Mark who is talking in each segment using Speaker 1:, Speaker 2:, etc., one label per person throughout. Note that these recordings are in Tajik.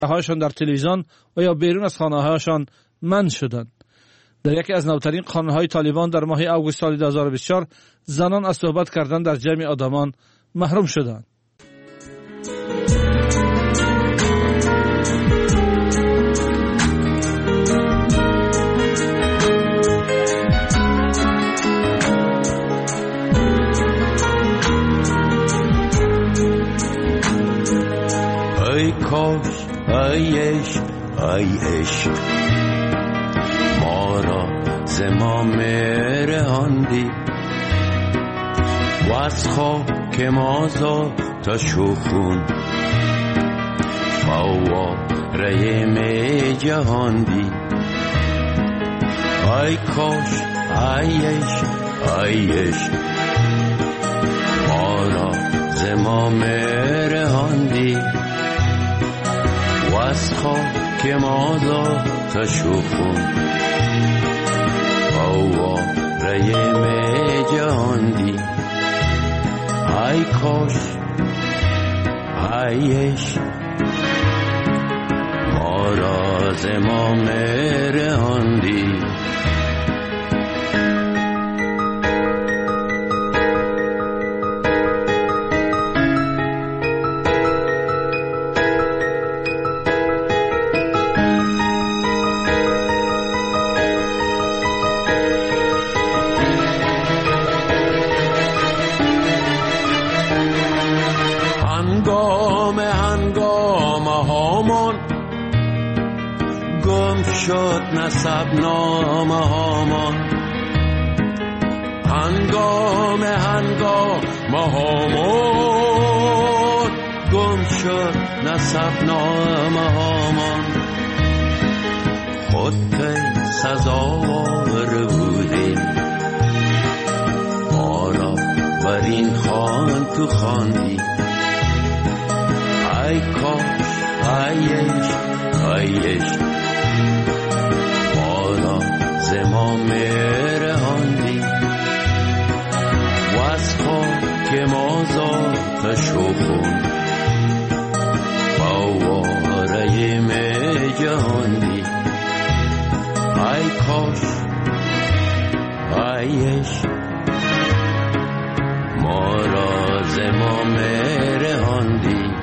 Speaker 1: هایشان در تلویزیون و یا بیرون از خانه هایشان منع شدند. در یکی از نوترین قانون‌های طالبان در ماه اوگوست سال 2024 زنان از صحبت کردن در جمع آدمان محروم شدند.
Speaker 2: ای کاش ای عشق ما را ز ما رهاندی و از خاک ما تا شخون فواره می جهاندی. ای کاش ای عشق ما را ز ما رهاندی و از خاک ما تا شخون فواره می جهاندی. ای کاش ای عشق ما را ز ما رهاندی. شد نسب نامه هامان هنگام هامان گم شد نسب نامه هامان. خود که سزاوار بودیم ما را بر این خوان تو خواندی. ای کاش ای عشق ما رهاندی و از خاک ما تا شخون فواره می جهاندی. ای کاش ای عشق ما را ز ما رهاندی.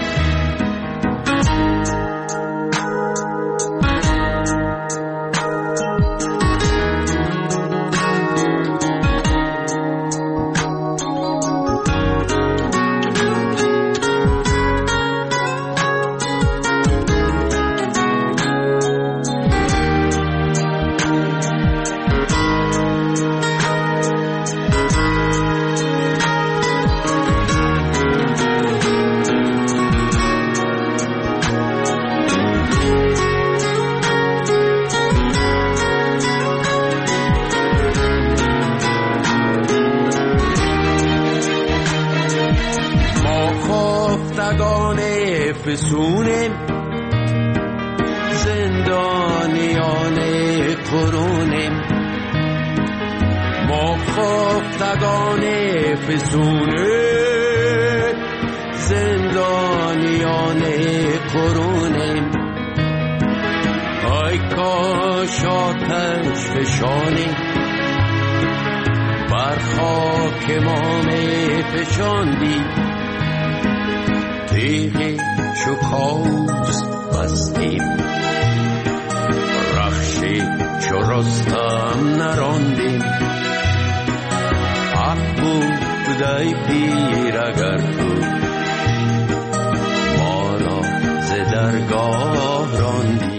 Speaker 2: فسونیم زندانیان قرونیم ما خفتگان فسونیم زندانیان قرونیم. ای کاش آتش فشانی بر خاک ما می فشاندی. تیغی شکاست بستیم رخشی چو رستم نراندیم. حق بود ای پیر اگر تو ما را ز درگاه راندی.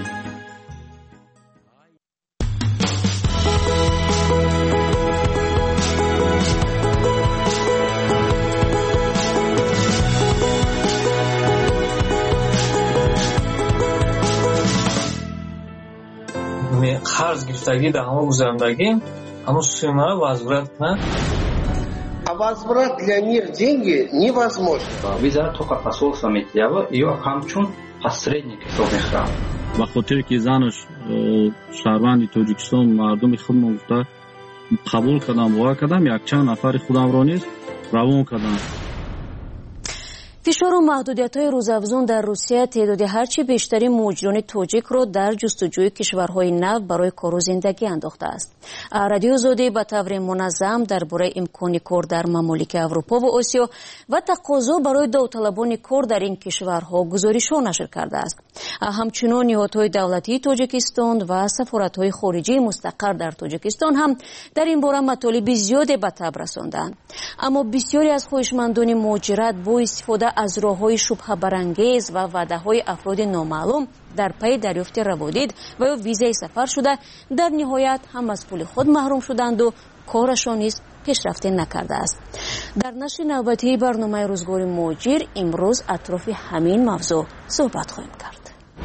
Speaker 3: قرض گرفتگی در همه گذراندگی همه сумма возврат на
Speaker 4: А возврат для них деньги невозможно.
Speaker 5: Виза только посольство Медведева ее همچون посредник حساب می‌خواد.
Speaker 6: به خاطر که زنش شهروند تاجیکستان مردم خود گفته قبول کردم و کردم یک چند نفر خودم را نیز روان کردم.
Speaker 7: فشار و محدودیت‌های روزافزون در روسیه تعداد هرچی بیشتری مهاجران تاجیک را در جستجوی کشورهای نو برای کار و زندگی انداخته است. رادیو زودی به طور منظم درباره امکان کار در ممالک اروپا و آسیا و تقاضا برای داوطلبان کار در این کشورها گزارش‌ها نشر کرده است. همچنین نهادهای دولتی تاجیکستان و سفارت‌های خارجی مستقر در تاجیکستان هم در این باره مطالب زیادی به تب رساندند. اما بسیاری از خواهشمندان مهاجرت با استفاده از راه‌های شبهه برانگیز و وعده‌های افراد نامعلوم در پی دریافت روادید و ویزای سفر شده در نهایت هم از پول خود محروم شدند و کارشان نیز پیشرفت نکرده است. در نشر نوبتی برنامه روزگار مهاجر امروز اطراف همین موضوع صحبت خواهیم کرد.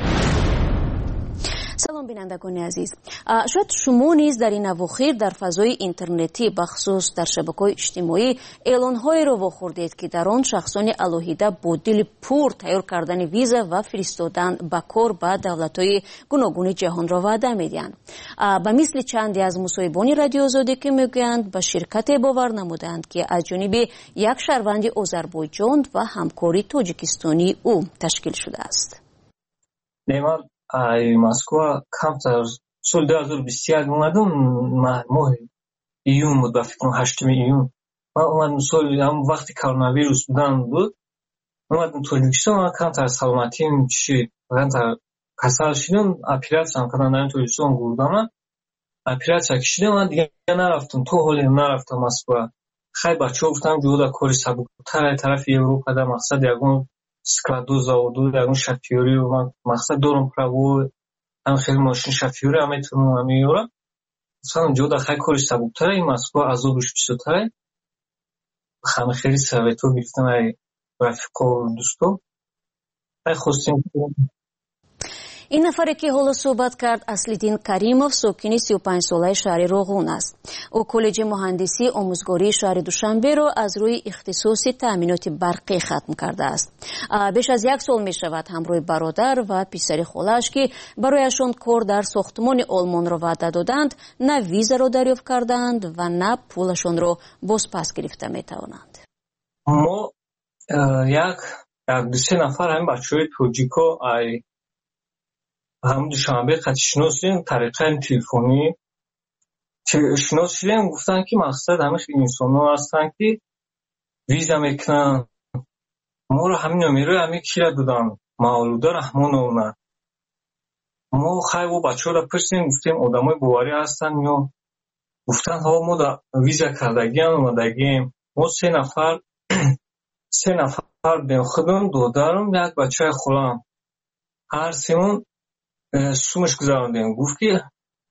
Speaker 7: سلام بینندگان عزیز، شاید شما نیز در این اواخر در فضای اینترنتی بخصوص در شبکه‌های اجتماعی اعلان‌هایی را واخوردید که در آن شخصان الهیده با دل پر تیار کردن ویزا و فرستادن به کار به دولت‌های گوناگون جهان را وعده می‌دهند. به مثل چندی از مصاحبان رادیو آزادی که میگویند به شرکت باور نمودند که از جانب یک شهروند آذربایجان و همکاری تاجیکستانی او تشکیل شده است.
Speaker 3: ای مسکو کمتر سال 2021 اومدم ماه ایون بود، فکر کنم 8 ایون من اومدم. سال هم وقتی کرونا ویروس بود اومدم تاجیکستان. کمتر سلامتیم چی کمتر کسل شدم، اپراسیون کردن در تاجیکستان گفتم اپراسیون کشیدم. من دیگه نرفتم تو حالی نرفتم مسکو. خیلی بچه‌ها گفتم جودا کاری سبک‌تر طرف اروپا در مقصد یگون складу заводу ягон шофёри ман мақсад дорам право ам хеле машин шофёри ам метавонам ам меёрам сам ҷода хай кори сабуктара ин Москва азобиш бисёртара хаме хеле совето гирифтам ай рафиқо дӯсто ай хостем.
Speaker 7: این نفری که حالا صحبت کرد اصلیدین کریموف ساکن 35 ساله شهر روغون است. او کالج مهندسی آموزگاری شهر دوشنبه را از روی اختصاص تأمینات برقی ختم کرده است. بیش از 1 سال می شود همراه برادر و پسر خالش که برایشان کار در ساختمان آلمان را وعده دادند نه ویزا را دریافت کردند و نه پولشان را بازپس گرفته می توانند.
Speaker 3: ما یک دو سه نفر هم بچه‌های توجیکو هم دوشنبه خط شناسیم طریقه تلفنی شناسیم گفتن که مقصد همه انسان‌ها هستن که ویزا میکنن. ما رو همین نمیره همین کیرا دادن مولوده رحمان اونا. ما خیلی و بچه را پرسیم گفتیم آدمای باوری هستن یا گفتن ها ما دا ویزا کردگی هم اومدگیم. ما 3 نفر بین خودم دادارم یک بچه خودم هر سیمون سومش گذاروندیم. گفت که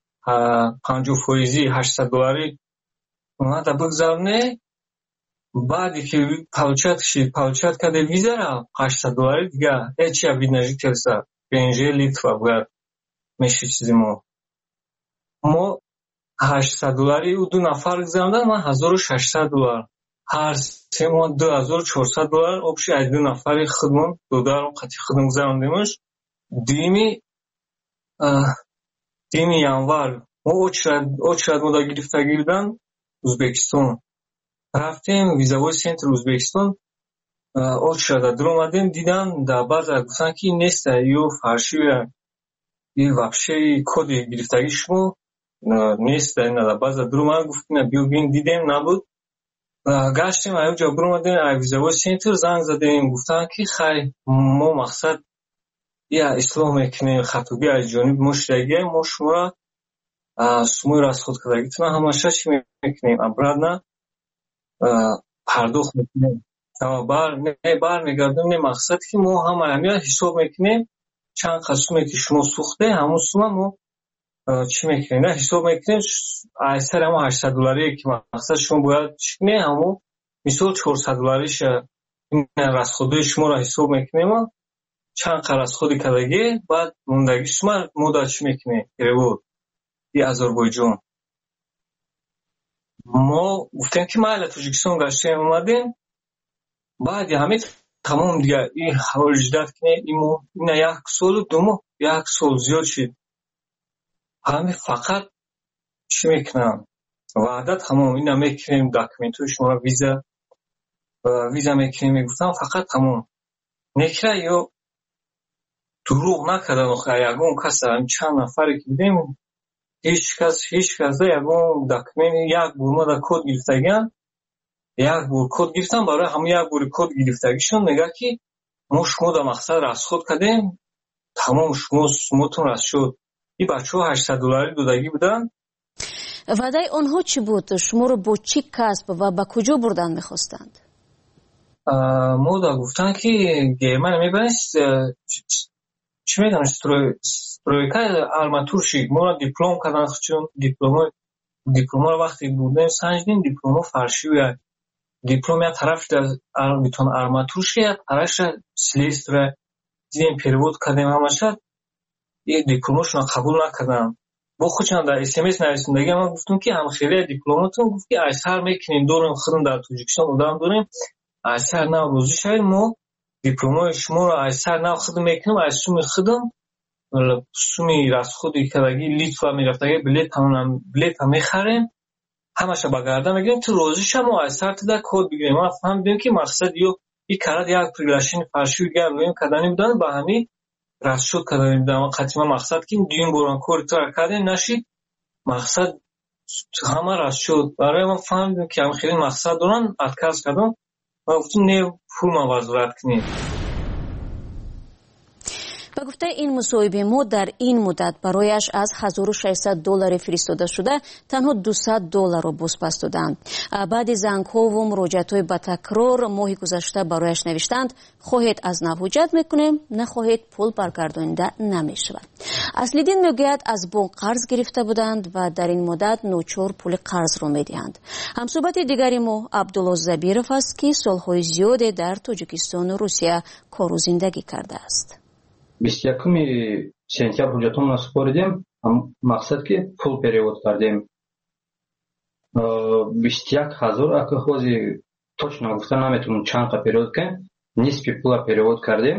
Speaker 3: 50% $800 اومده بگذارونه. بعدی که پالچت کرده ویزا را $800 دیگه هیچی وید نجی ترسه بینجه لیتوا باید میشه چیزی. ما $800 و 2 نفر گذاروندن من $1600 هر سه ما $2400 обши ай 2 نفری خودمون دادارم قطعی خودم گذاروندیمش. دیمی январ ما очередь ما دا گرفتگی بودن ازبکستان رفتیم ویزاوی سنتر ازبکستان очередь در اومدیم دیدن در بعض گفتن که نیست یو فرشی یه وابشه کد گرفتگی شما نیست. در بعض در اومد گفتیم بیو بین دیدیم نبود. گشتیم ایو جا بر اومدیم ویزاوی سنتر زنگ زدیم گفتن که خیلی ما مقصد یا اسلام میکنیم خطوبی از جانب مشتگی ما شما را سموی راست خود کردگیتون همشه چی میکنیم ابراد نه پرداخت میکنیم بر میگردیم. نه مقصد که ما همه حساب میکنیم چند قسمه که شما سوخته همون سومه ما چی میکنیم نه حساب میکنیم ایسر همون $800 که مقصد شما باید چکنه همون مثال $400 این راست خودی شما را حساب میکنیم چند قرص خودی کردگی بعد موندگی شما مدت چی میکنه بود ای آذربایجان. ما گفتیم که ما تاجیکستان گشتیم اومدیم بعد همه تمام دیگه این حوال جدت کنه این 1 سال و 2 ماه 1 سال زیاد شد. همه فقط چی میکنم وعده تمام این میکنیم داکومنتوی شما ویزا میکنیم. میگفتم فقط تمام некра ё дурӯғ накардан. Ягон кас чанд нафаре ки будем ҳеҷ кас ягон документ як бор мо дар код гирифтагиам, як бор код гирифтам, барои ҳама як бори код гирифтагишон мегӯяд ки мо шумо дар мақсад расход кардем, тамом шумотон раст шуд. И бачаҳо $800 додагӣ буданд.
Speaker 7: ваъдаи онҳо чӣ буд? шуморо бо чӣ касб ва ба куҷо бурдан мехостанд?
Speaker 3: мо да гуфтанд ки германия мебарем, чӣ мегӯям, стройка арматурщик. моро диплом кардан, чун дипломро вақте бурдем санҷидем, дипломо фаршивия. диплом як тараф битон арматурщик, як тарафша слесаря. дидем перевод кардем ҳамаша. дипломошона қабул накардам. бо худшон дар смс нависондагӣ ма гуфтам ки ҳамхеле дипломотон гуфт ки айсар мекунем, дорем худам дар Тоҷикистон одам дорем, айсар нав розӣ шавед, мо дипломои шуморо айсар нав худам мекунем, аз суми худам суми расходи кардагӣ Литва мерафтагӣ билетам мехарем, ҳамаша ба гарда мегирем. ту розӣ ша, мо айсар туда код бигирем. ма фаҳмидем ки мақсад ё и карад як приглашени фаршиви гап гӯем кардани буданд, ба ҳамин расшуд кардани буданд. қатима мақсад ки дуюм борон кори тура кардем, нашид мақсад ҳама расшуд. барои ма фаҳмидем ки ҳам хеле мақсад доранд, отказ кардам. ва гуфтем не пулма вазорат кунем.
Speaker 7: ба гуфтаи ин мусоҳиби мо, дар ин муддат барояш аз $1600 фиристода шуда танҳо $200 бозпас доданд. баъди зангҳову муроҷиатҳои ба такрор моҳи гузашта барояш навиштанд: хоҳед аз нав ҳуҷҷат мекунем, нахоҳед пул баргардонида намешавад. аслиддин мегӯяд аз бонк қарз гирифта буданд ва дар ин муддат ночор пули қарзро медиҳанд. ҳамсӯҳбати дигари мо Абдулло Забиров аст, ки солҳои зиёде дар Тоҷикистону Русия кору зиндагӣ кардааст.
Speaker 5: 21 сентябр ҳуҷҷатомро супоридем. мақсад ки пул перевод кардем. 21,000 акаҳози точно гуфта наметавонам чанд қа перевод кардем. нисфи пула перевод кардем.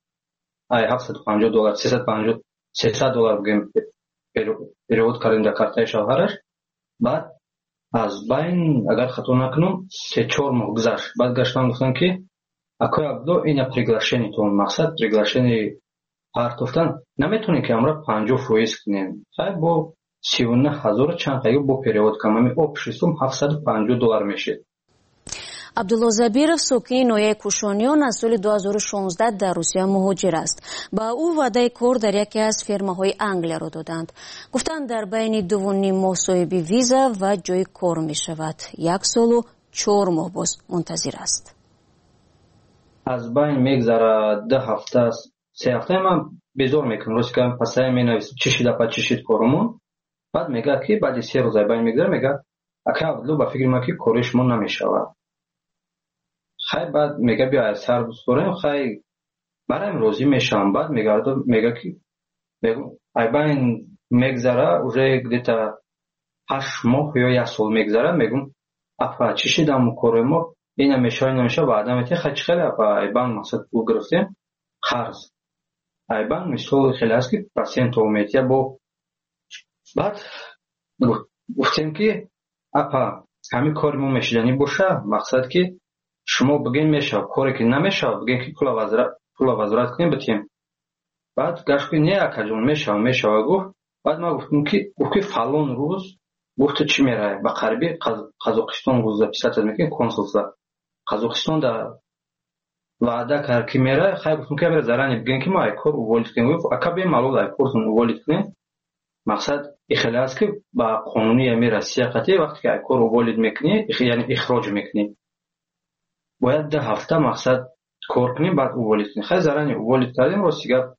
Speaker 5: $750, $300 бигем перевод кардем дар картаи шавҳараш. баъд аз байн, агар хато накунам, 3-4 моҳ гузашт. баъд гаштан гуфтам ки акои Абдулло, ина приглашениятон. мақсад приглашени партофтан наметонем ки амра 50% кунем. хай бо 39,000 чанд қайгӣ бо перевод кардам. общий сум $750 мешед.
Speaker 7: абдулло Забиров сокини ноҳияи Кушониён аз соли 2016 дар Русия муҳоҷир аст. ба ӯ ваъдаи кор дар яке аз фермаҳои Англияро доданд. гуфтанд дар байни 2.5 моҳ соҳиби виза ва ҷои кор мешавад. 1 солу 4 моҳ боз мунтазир аст.
Speaker 5: аз байн мегзарад 2 ҳафта, 3 ҳафта ман безор мекунам. русика пасая менависам чӣ шида па чӣ шид корумон. баъд мегӯяд ки баъди 3 рӯз аз байн мегзара, мегӯяд ака Абдулло ба фикри ма ки кори шумо намешавад. хай баъд мега биё аз сар бисворем. хай барам розӣ мешавам. баъд мега ки аз байн мегзара уже где-то 8 моҳ ё 1 сол мегзара. мегум апа чӣ шида мо кори мо ина мешава ваъда метиҳ. хай чӣ хеле апа аз байн мақсад пул гирифтем қарз. аз байн мисол хеле аст ки процентов метиҳ бо. баъд гуфтем ки апа ҳамин кори мо мешидани боша. мақсад ки шумо бигем мешава, коре ки намешава бигем ки пула вазорат кунем битем. баъд гашт ки не акаҷон мешава гуфт. баъд ман гуфтам ки фалон рӯз. гуфт чӣ меравӣ? ба қариби Қазоқистон записата мекунем консулства. Қазоқистон да ваъда кард ки меравӣ. хай гуфтам ки амра зарани бигем ки мо ай кор уволид кунем. гуфт ака бемалол ай кортон уволид кунем. мақсад ихеле аст ки ба қонуни ами Россия қатъи вақте ки ай кор уволид мекунӣ, яъне ихроҷ мекунӣ. бояд 2 ҳафта мақсад кор кунем, баъд уволид кунем. хай зарани уволид кардем. рости гап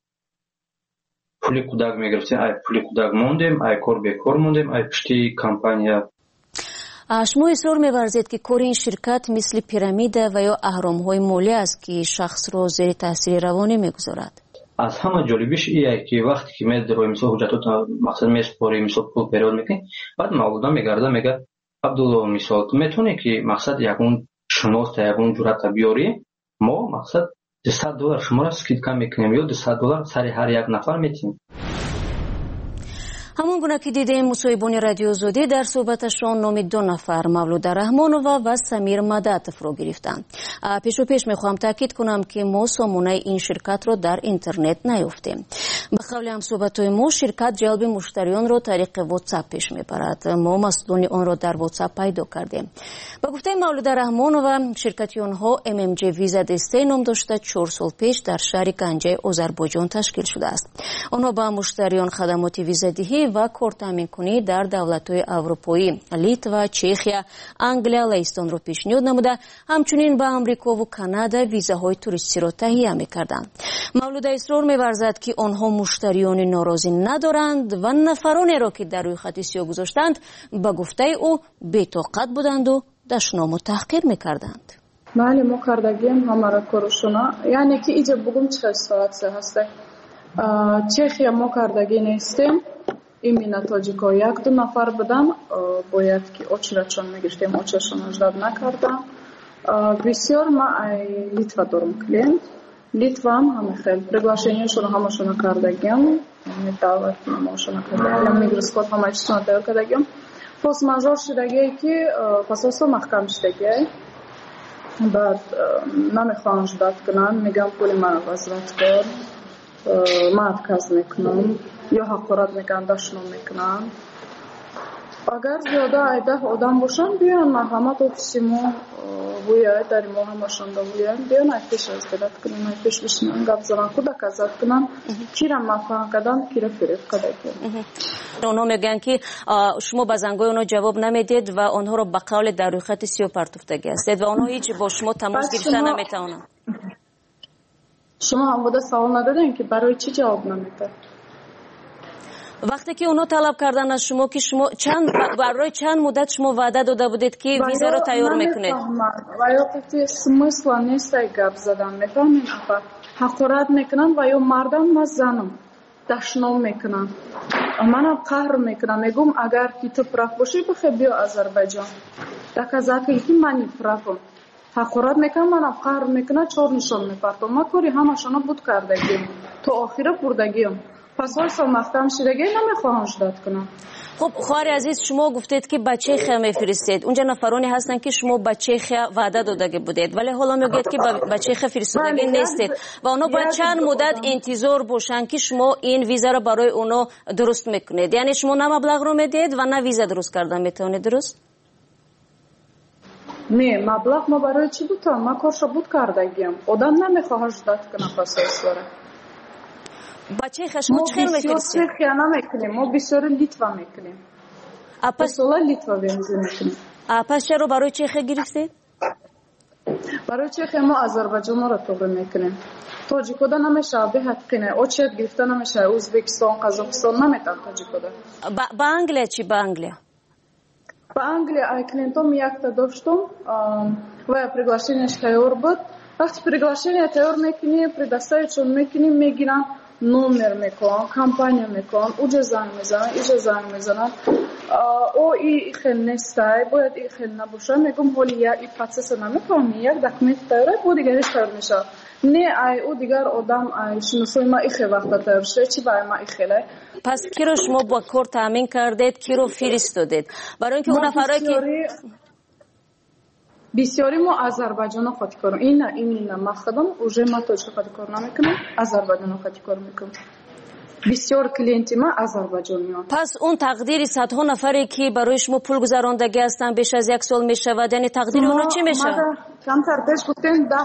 Speaker 5: пули кӯдак мегирифтем. ай пули кӯдак мондем, ай кор бекор мондем, ай пишти компания.
Speaker 7: шумо исрор меварзед ки кори ин ширкат мисли пирамида ва ё аҳромҳои молия аст ки шахсро зери таъсири равонӣ мегузорад.
Speaker 5: аз ҳама ҷолибиш ие ки вақте ки медрои мисол ҳуҷҷатота мақсад месупорӣ, мисол пул перевод мекунӣ, баъд мавлуда мегарда мега Абдулло мисол ту метавонӣ ки мақсад ягон шуноста ягон ҷурата биёрӣ, мо мақсад $200 шуморо скидка мекунем ё $200 сари ҳар як нафар метиҳем.
Speaker 7: همون گونه که دیدیم مصاحبان رادیو زودی در صحبتشان نام دو نفر مولوده رحمانووا و سمیر مدتف رو گرفتند. پیش میخوام تاکید کنم که ما سامانه این شرکت رو در اینترنت نیافتیم. به قول هم صحبت‌های ما شرکت جلب مشتریان رو طریق واتساپ پیش میبرد. ما مسئولان آن را در واتساپ پیدا کردیم. با گفته مولوده رحمانووا شرکت آنها MMJ ویزا دسته نام داشته 4 سال پیش در شهر گنجه آذربایجان تشکیل شده است. آنها با مشتریان خدمات ویزادهی و کارت تامین کنی در دولت‌های اروپایی لیتوا، چخیا، انگلیا، لهستان را پیشنهاد نموده، همچنین با آمریکا و کانادا ویزاهای توریستی را تهیه می‌کردند. مولوده اصرار می‌ورزد که آنها مشتریان ناراضی ندارند و نفرانی را که در روی خط سیاه گذاشتند به گفته او بی‌طاقت بودند و دشنام و تحقیر می‌کردند.
Speaker 8: بله ما کردگیم همه کارشونا یعنی که اینجا بگم چه ساعت هسته چخیا ما کردگی نیستیم ایمینا تاجیکا یک دو نفر بدن باید که اوچرچون میگشتیم اوچرشون اجداد نکردم بسیار ما لیتوا دارم کلیم لیتوا هم همه خیلی приглашениشون همشون کردگیم دعوت همشون کردگیم میگرسکوت همه چیزشون تیار کردگیم فوس ماجور شدگی که فاسوسو محکم شدگی بعد نمیخوان جداد کنن میگم پولی من وزرت کن من اتکاز میکنم یا حقورت میکنن دشنو میکنن اگر زیاده 10 آدم باشن بیان محمد اوفیسیمو بویای در ما همشون بویان بیان ایفش از بدت کنن ایفش بشنن گپ زنن خود کازات کنن کیرم مفاهیم کردن کیره فریب کردن
Speaker 7: اونها میگن که شما به زنگای اونها جواب نمیدید و آنها رو به قول در روی خط سیاه پرتوفتگی هستید و آنها هیچ با شما تماس گرفتن نمیتونن.
Speaker 8: شما هم بوده سوال ندادین که برای چی جواب نمیده؟
Speaker 7: وقتی که اونها طلب کردن از شما که شما برای چند مدت شما وعده داده بودید که ویزا رو تیار میکنید
Speaker 8: و یا قطعی سمسل نیست گپ زدن میفهمین افر حقورت میکنن و یا مردم ما زنم دشنام میکنن منم قهر میکنم میگم اگر که تو پراف باشی بخی بیا آذربایجان دکازاکی که منی پرافم حقورت میکنم منم قهر میکنم چور نشان میپرتم ما کاری همشانا بود کردگیم تو آخیره بردگیم پس واسه محکم شدگی نمیخواهم جداد کنم.
Speaker 7: خب خواهر عزیز شما گفتید که بچه خیا میفرستید اونجا نفرانی هستن که شما بچه خیا وعده داده بودید ولی حالا میگید که بچه خیا فرستادگی نیستید و اونا باید چند مدت انتظار باشن که شما این ویزا رو برای اونا درست میکنید یعنی شما نه مبلغ رو میدید و نه ویزا درست کردن میتونید درست؟
Speaker 8: نه مبلغ ما برای چی بودم ما کارشو بود کردگیم آدم نمیخواه جداد کنه پاساس واره
Speaker 7: بچه خشما چه خیلی میفرستید؟
Speaker 8: ما بسیار خیلی نمیکنیم ما بسیار لیتوا میکنیم اپسولا لیتوا بنزین میکنیم
Speaker 7: پس چرا برای چه خیلی گرفتید؟
Speaker 8: برای چه خیلی ما آذربایجان را توبه میکنیم تاجیکودا نمیشه به حقینه او چه گرفته نمیشه ازبکستان قزاقستان نمیتن تاجیکودا
Speaker 7: با انگلیا چی با انگلیا؟
Speaker 8: با انگلیا کلینتون یک تا داشتم و приглашенияш تیار بود وقتی приглашение تیار میکنی предоставичон میکنی میگیرن номер میکن کمپانی میکن اوجا زنگ میزنن ایجا زنگ میزنن او ای خیلی نیسته باید ای خیلی نباشه میگم حالی یا ای پروسس نمیکنم یک دکمنت تیاره بود دیگرش تیار میشه نه ای او دیگر آدم شناسای ما ای خیلی وقت تیار شده چی برای ما ای خیلی
Speaker 7: پس کی رو شما با کار تامین کردید کی رو فرستادید برای اینکه اون نفرایی که
Speaker 8: بسیاری ما آذربایجان خاطی کارم این نه مخدم اوجه ما توجه خاطی کار نمیکنم آذربایجان خاطی کار میکنم بسیار کلینتی ما آذربایجانیان
Speaker 7: پس اون تقدیر صدها نفری که برای شما پول گذراندگی هستن بیش از 1 سال میشود یعنی تقدیر اونها چی میشه؟
Speaker 8: کمتر پیش گفتن 10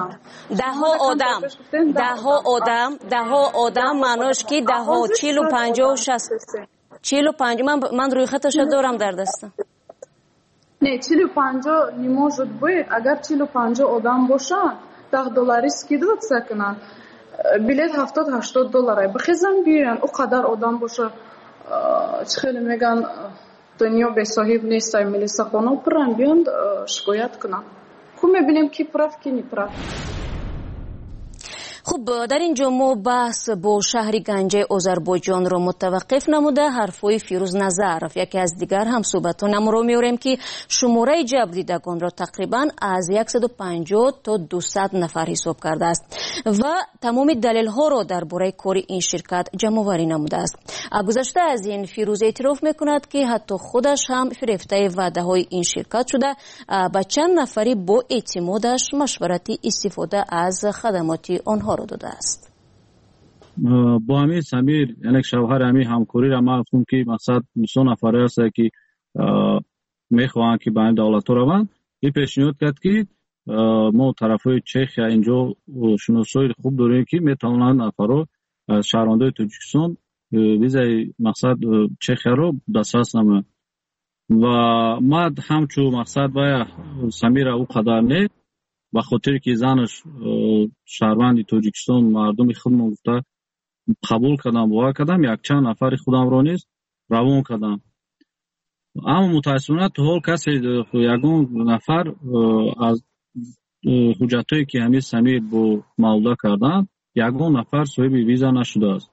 Speaker 7: آدم معناش که 10 40 و 50 و 60 45 من روی خطش دارم در دستم
Speaker 8: نه 45 نمیشه باید اگر 45 آدم باشن $10 скидываться کنن بلیت $70-80 بخیزن بیان او قدر آدم باشه خیلی میگن دنیا به صاحب نیست ملیسا خانه پرن بیان شکایت کنن خب میبینیم کی پراف کی نی پراف
Speaker 7: خب در اینجا ما بحث با شهر گنجه آذربایجان را متوقف نموده حرفای فیروز نظرف یکی از دیگر هم صحبتان ما رو میاریم که شماره جبر دیدگان را تقریبا از 150 تا 200 نفر حساب کرده است و تمام دلیل ها را درباره کار این شرکت جمع آوری نموده است. گذشته از این فیروز اعتراف میکند که حتی خودش هم فریفته وعده های این شرکت شده با چند نفری با اعتمادش مشورتی استفاده از خدمات آنها را داده است.
Speaker 6: با همین سمیر یعنی شوهر همین همکاری را ما گفتم که مقصد 200 نفره است که میخواهند که به این دولت روند این پیشنهاد کرد که ما طرفای چخیا اینجا شناسایی خوب داریم که میتوانند نفرها از شهروندان تاجیکستان ویزای مقصد چخیا رو دسترس نمایند و ما همچون مقصد باید سمیر او قدر نه به خاطر که زنش شهروند تاجیکستان مردم خودم گفته قبول کردم باور کردم یک چند نفر خودم را نیست روان کردم اما متاسفانه تو حال کسی یگان نفر از حجتایی که همین سمیر با مولده کردن یگان نفر صاحب ویزا نشده است.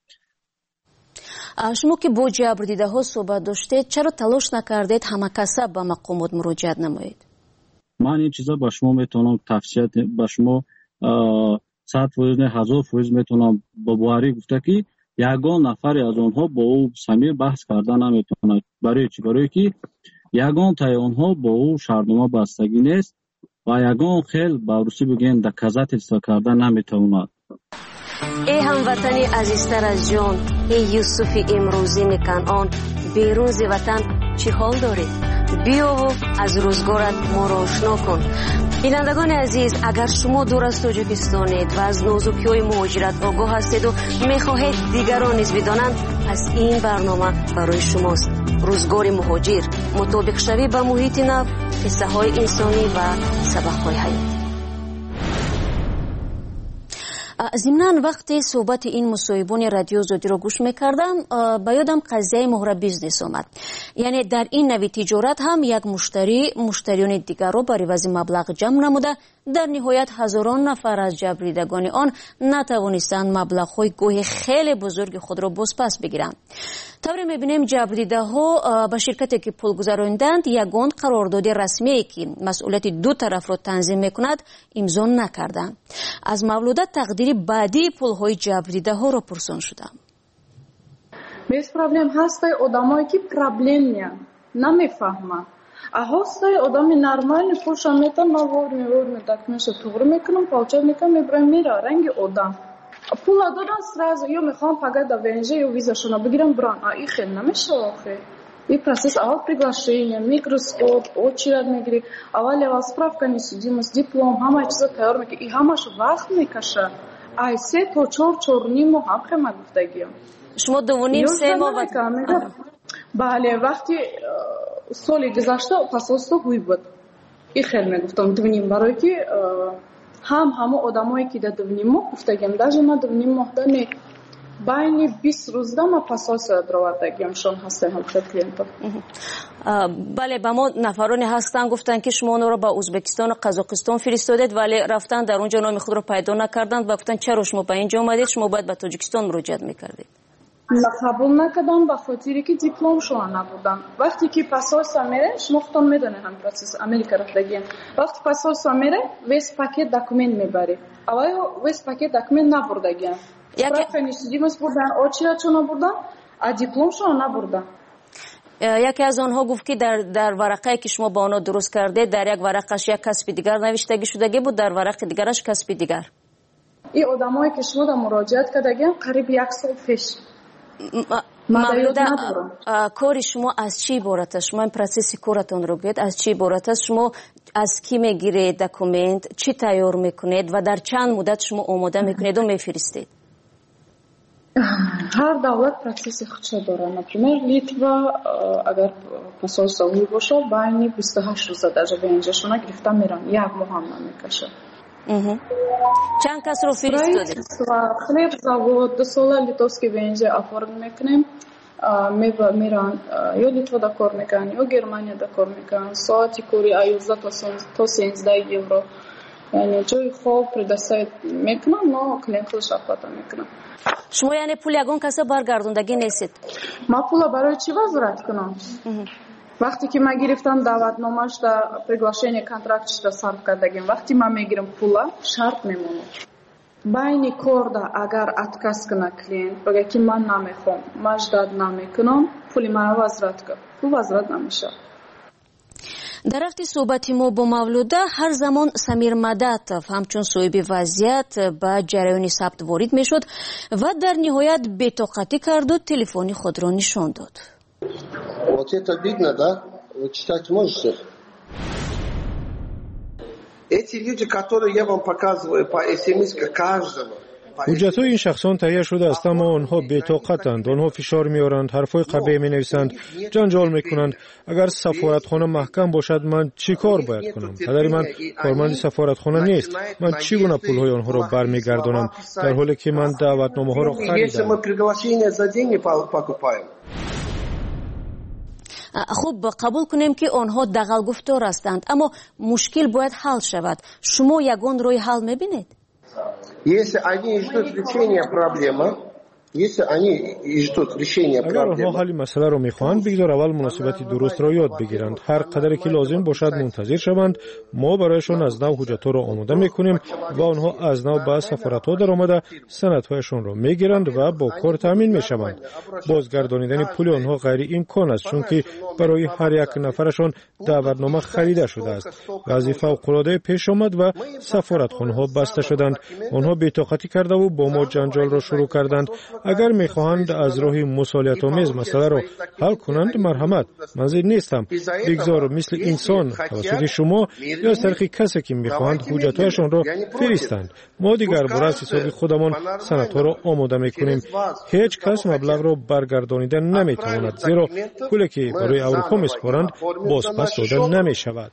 Speaker 7: شما که با جبر دیده ها صحبت داشتید چرا تلاش نکردید همه کسب به مقامات مراجعت نمایید؟
Speaker 6: من این چیزا با شما میتونم تفصیلات با شما 100% نه 1000% میتونم با بواری گفته که یگان نفر از اونها با او سمیر بحث کردن نمیتونه. برای چی؟ برای که یگان تای اونها با او شرطنامه بستگی نیست و یگان خیل با روسی بگیم دکازات استفاده کردن نمیتونه.
Speaker 7: ای هموطنی عزیزتر از جان، ای یوسف امروزین کنعان، بیرون ز وطن چی حال داری؟ بیا و از روزگارت ما را آشنا کن. بینندگان عزیز، اگر شما دور از تاجیکستانید و از نازکی‌های مهاجرت آگاه هستید و می‌خواهید دیگران نیز بدانند، پس این برنامه برای شماست. روزگار مهاجر، مطابق شوی با محیط نو، قصه‌های انسانی و سبق‌های حیاتی. ضمناً وقتی صحبت این مصاحبان رادیو زودی رو گوش میکردم به یادم قضیه مهر بیزنس آمد. یعنی در این نوع تجارت هم یک مشتریان دیگر رو برای عوض مبلغ جمع نموده در نهایت هزاران نفر از جبریدگان آن نتوانستند مبلغ‌های گوهی خیلی بزرگ خود را بازپس بگیرند. طوری می‌بینیم جبریده ها به شرکتی که پول گذراندند یگان قرارداد رسمی که مسئولیت دو طرف را تنظیم میکند امضا نکردند. از مولوده تقدیر بعدی پول‌های جبریده ها را پرسان شدم.
Speaker 8: Без проблем هسته آدمایی که پرابلم میان نمیفهمن. هسته آدمی نرمال پولش میتونم وارد دکمنش توغری میکنم پاچه میکنم میبرم میره رنگ آدم. پول دادن سراز یا میخوام فقط до ВНЖ یا визашона بگیرم بران. این خیلی نمیشه آخه. این процесс اول приглашение, микроскоп, очередь میگیری. اول справка несудимость, диплом, همه چیزا تیار میکنی. این همش وقت میکشه. ای 3 تا 4 ماه هم خدمت گفتگیم.
Speaker 7: شما 2.5-3 ماه
Speaker 8: بله وقتی سالی گذشته پاساستو هوی بود. این خیلی میگفتم 2.5 برای که همه آدمایی که در 2.5 ماه گفتگیم даже на 2.5 ماه دنی بین 20 روز ما پاساس دروادگیم شون هسته هم خیلی کلینتا.
Speaker 7: بله با ما نفرانی هستن گفتن که شما اونو رو با ازبکستان و قزاقستان فرستادید ولی رفتن در اونجا نام خود رو پیدا نکردند و گفتن چرا شما با اینجا اومدید شما باید به تاجیکستان مراجعت میکردید.
Speaker 8: قبول نکردم به خاطری که دیپلم شما نبودم. وقتی که پاساس میره شما خودتون میدونید هم پروسس امریکا رفتگیم. وقتی پاساس میره ویس پاکت دکومنت میبری. اول ویس پاکت دکومنت نبردگیم. Справка несудимость بردن، очередь نبردن، دیپلم شما نبردن.
Speaker 7: یکی از آنها گفت که در ورقه که شما با آنها درست کرده در یک ورقش یک کسب دیگر نوشتگی شدگی بود در ورق دیگرش کسب دیگر.
Speaker 8: این آدمایی که شما در مراجعت کردگیم قریب 1 سال پیش.
Speaker 7: مولوده کار شما از چی عبارت است؟ شما این پروسس کارتون رو بگید از چی عبارت است؟ شما از کی میگیرید دکومنت چی تیار میکنید و در چند مدت شما آماده میکنید و میفرستید؟
Speaker 8: هر دولت پروسس خودش داره. например لیتوا اگر پاساژ ساوی باشه بین 28 روز در ونجا شما گرفته میرن 1 ماه هم نمیکشه.
Speaker 7: چند کس رو فرستادید؟
Speaker 8: خلیب زاود 2 سال لیتوفسکی ونجا آفرد میکنیم. میرن یا لیتوا دا کار میکنن یا گرمانیا دا کار میکنن. ساعتی کوری 11 تا 13 یورو. یعنی جای خوب предоставить میکنم но клиент خودش оплата میکنم.
Speaker 7: شما یعنی پول یگان کسی برگردوندگی نیستید؟
Speaker 8: ما پول برای چی وزارت کنم؟ وقتی که من گرفتم دعوتنامه‌اش در приглашение контрактش را صرف کردگیم وقتی من میگیرم پولا شرط میمونه بین کار دا اگر اتکاس کنه کلینت بگه که من نمیخوام مجدد نمیکنم پولی من وزارت کن پول وزارت نمیشه.
Speaker 7: در وقت صحبت ما با مولوده هر زمان سمیر مدتف همچون صاحب وضعیت به جریان ثبت وارد میشد و در نهایت بی‌طاقتی کرد و تلفنی خود را نشان داد.
Speaker 4: Вот это видно, да? Вы читать можете? Эти люди, которые я вам показываю по СМС каждого.
Speaker 9: حجت‌های این شخصان تهیه شده است اما آنها بی‌طاقتند. آنها فشار می‌آورند، حرف‌های قبیح می‌نویسند، جنجال می‌کنند. اگر سفارتخانه محکم باشد من چی کار باید کنم؟ پدر من کارمند سفارتخانه نیست. من چگونه پول‌های آنها را برمیگردانم در حالی که من دعوتنامه‌ها را خریدم؟
Speaker 7: خوب قبول کنیم که آنها دغل گفتار هستند اما مشکل باید حل شود. شما یگان روی حل می‌بینید؟
Speaker 4: Если они ждут решения проблемы,
Speaker 9: اگر آنها حل مسئله را می‌خواهند بگذار اول مناسبت درست را یاد بگیرند. هر قدری که لازم باشد منتظر شوند. ما برایشان از نو حجت‌ها را آماده می‌کنیم و آنها از نو به سفارت‌ها در آمده سندهایشان را می‌گیرند و با کار تامین می‌شوند. بازگردانیدن پول آنها غیر امکان است چون که برای هر یک نفرشان دعوتنامه خریده شده است. وضعیت فوق‌العاده پیش آمد و سفارتخانه‌ها بسته شدند. آنها بی‌طاقتی کرده و با ما جنجال را شروع کردند. اگر می‌خواهند از راه مسئولیت‌آمیز مسئله را حل کنند مرحمت منظور نیستم بگذار مثل انسان توسط شما یا از طریق کسی که می‌خواهند حجت‌هایشان را فرستند. ما دیگر برای حساب خودمان سندها را آماده می‌کنیم. هیچ کس مبلغ را برگردانیدن نمی‌تواند زیرا پولی که برای اروپا می‌سپارند بازپس داده نمی‌شود.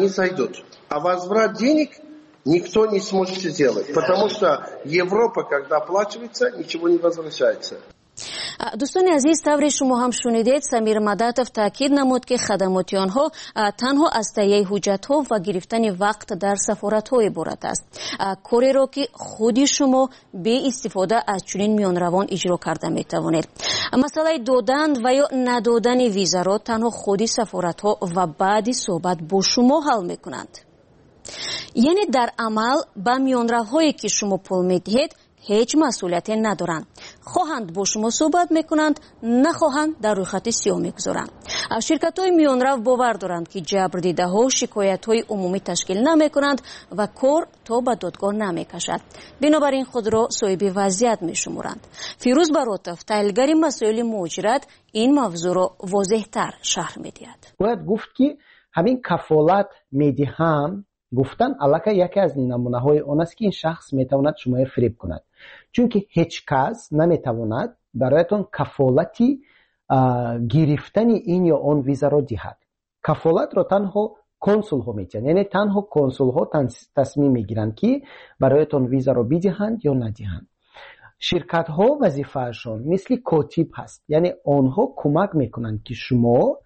Speaker 4: Никто не сможет сделать, потому что Европа, когда оплачивается, ничего не возвращается.
Speaker 7: دوستان عزیز طور شما هم شنیدید سمیر مدتف تاکید نمود که خدمات آنها تنها از تهیه حجت‌ها و گرفتن وقت در سفارت‌ها عبارت است. کاری را که خودی شما به استفاده از چنین میانروان اجرا کرده می‌توانید. مسئله دادن و یا ندادن ویزا را تنها خودی سفارت‌ها و بعد صحبت با شما حل می‌کنند. یعنی در عمل با میانروهایی که شما پول میدهید هیچ مسئولیتی ندارند. خواهند با شما صحبت میکنند نخواهند در روی خط سیاه میگذارند. شرکت‌های میانرو باور دارند که جبر دیده ها شکایت‌های عمومی تشکیل نمیکنند و کار تا به دادگاه نمیکشد. بنابراین خود را صاحب وضعیت میشمرند. فیروز براتف تحلیلگر مسائل مهاجرت این موضوع را واضح‌تر شرح میدهد.
Speaker 10: باید گفت که همین کفالت میدهم گفتن علاقه یکی از نمونه‌های آن است که این شخص میتواند شما را فریب کند چون که هیچ کس نمیتواند برایتان کفالتی گرفتن این یا آن ویزا را دهد. کفالت را تنها کنسول ها میتونن یعنی تنها کنسول ها تصمیم میگیرند که برایتان ویزا را بدهند یا ندهند. شرکت ها وظیفه‌شان مثل کاتب هست یعنی آنها کمک میکنند که شما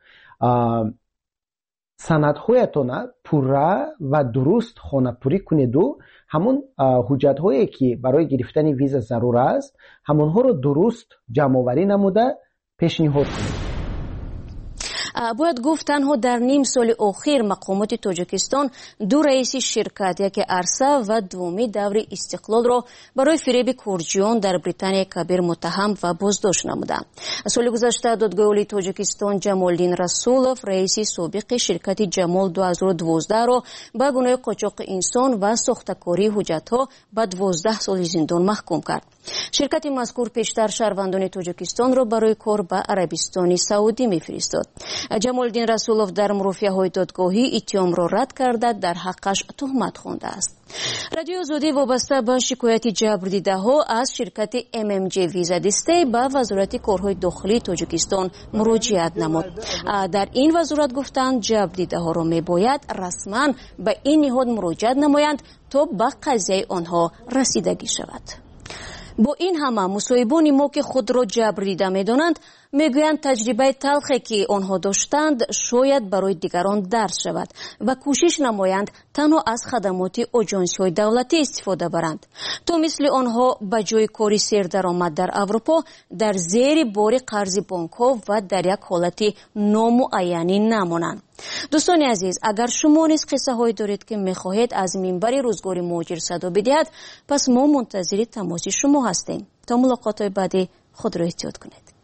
Speaker 10: سندهایتان پوره و درست خانه‌پوری کنید و همون حجت‌هایی که برای گرفتن ویزا ضرور است همونها رو درست جمع‌آوری نموده پیشنهاد کنید.
Speaker 7: باید گفت تنها در نیم سال اخیر مقامات تاجیکستان دو رئیس شرکت یک عرصه و دومی دور استقلال را برای فریب کرجیان در بریتانیا کبیر متهم و بازداشت نمودند. سال گذشته دادگاه عالی تاجیکستان جمالدین رسولوف رئیس سابق شرکت جمال 2012 را به گناه قاچاق انسان و ساختکاری حجت‌ها به 12 سال زندان محکوم کرد. شرکت مذکور پیشتر شهروندان تاجیکستان را برای کار به عربستان سعودی می‌فرستاد. جمالدین رسولوف در مرافعه‌های دادگاهی اتهام را رد کرده در حقش تهمت خوانده است. رادیو آزادی وابسته به شکایت جبر دیده‌ها از شرکت MMJ ویزا دسته به وزارت کارهای داخلی تاجیکستان مراجعت نمود. در این وزارت گفتند جبر دیده‌ها را می‌باید رسما به این نهاد مراجعت نمایند تا به قضیه آنها رسیدگی شود. با این همه مصاحبان ما که خود را جبر دیده می‌دانند میگویند تجربه تلخی که آنها داشتند شاید برای دیگران درس شود و کوشش نمایند تنها از خدمات آژانس‌های دولتی استفاده برند تا مثل آنها به جای کاری سردرآمد در اروپا در زیر بار قرض بانک‌ها و در یک حالت نامعینی نمانند. دوستان عزیز، اگر شما نیز قصه هایی دارید که میخواهید از منبر روزگار مهاجر صدا بدهید، پس ما منتظر تماس شما هستیم. تا ملاقات بعدی خود را احتیاط کنید.